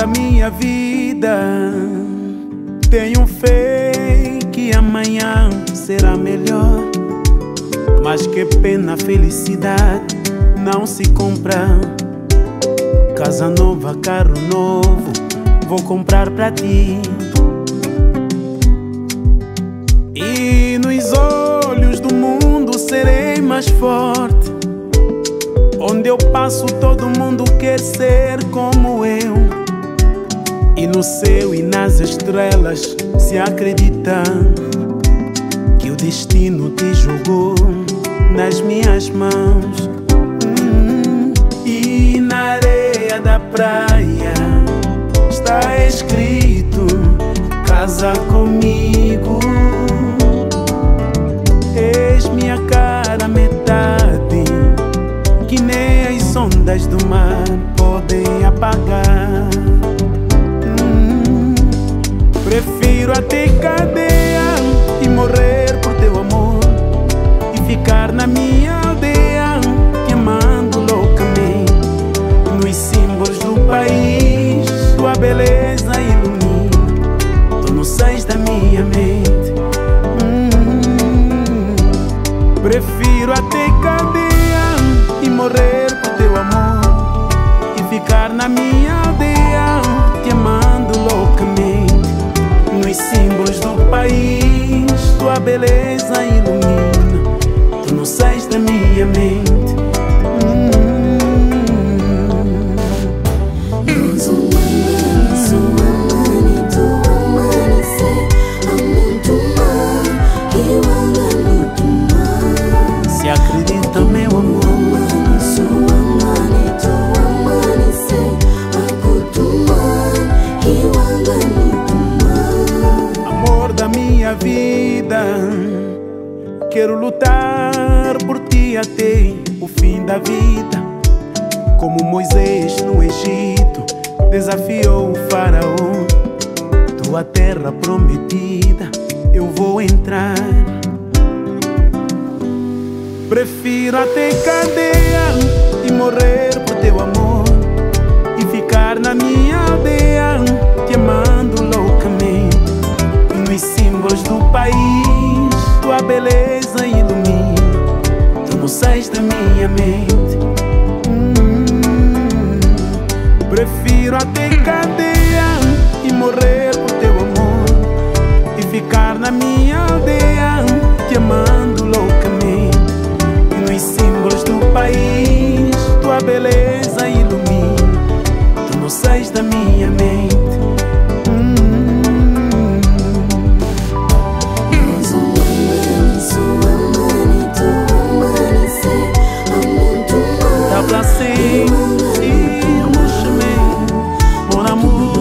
da minha vida. Tenho fé que amanhã será melhor, mas que pena, felicidade não se compra. Casa nova, carro novo, vou comprar pra ti. E nos olhos do mundo serei mais forte. Onde eu passo todo mundo quer ser como eu. E no céu e nas estrelas se acredita que o destino te jogou nas minhas mãos. E na areia da praia está escrito: casa comigo. És minha cara metade, que nem as ondas do mar podem apagar. Prefiro até cadeia e morrer por teu amor, e ficar na minha aldeia te amando loucamente. Nos símbolos do país tua beleza ilumina, tu não sais da minha mente. Prefiro até cadeia e morrer por teu amor, e ficar na minha aldeia te amando loucamente. Nos símbolos do país tua beleza ilumina, tu não sais da minha mente. Se acredita, meu amor, amor da minha vida, quero lutar por ti até o fim da vida. Como Moisés no Egito desafiou o faraó, tua terra prometida eu vou entrar. Prefiro até cadeia e morrer por teu amor, e ficar na minha aldeia te amando loucamente. E nos símbolos do país tua beleza ilumina, tu não sais da minha mente. Prefiro até cadeia e morrer por teu amor, e ficar na minha aldeia te amando loucamente. Nos símbolos do país tua beleza ilumina, tu não sais da minha mente. Tá pra sempre, eu me chamei, mon amour.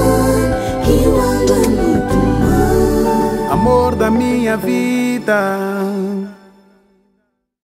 Amor da minha vida.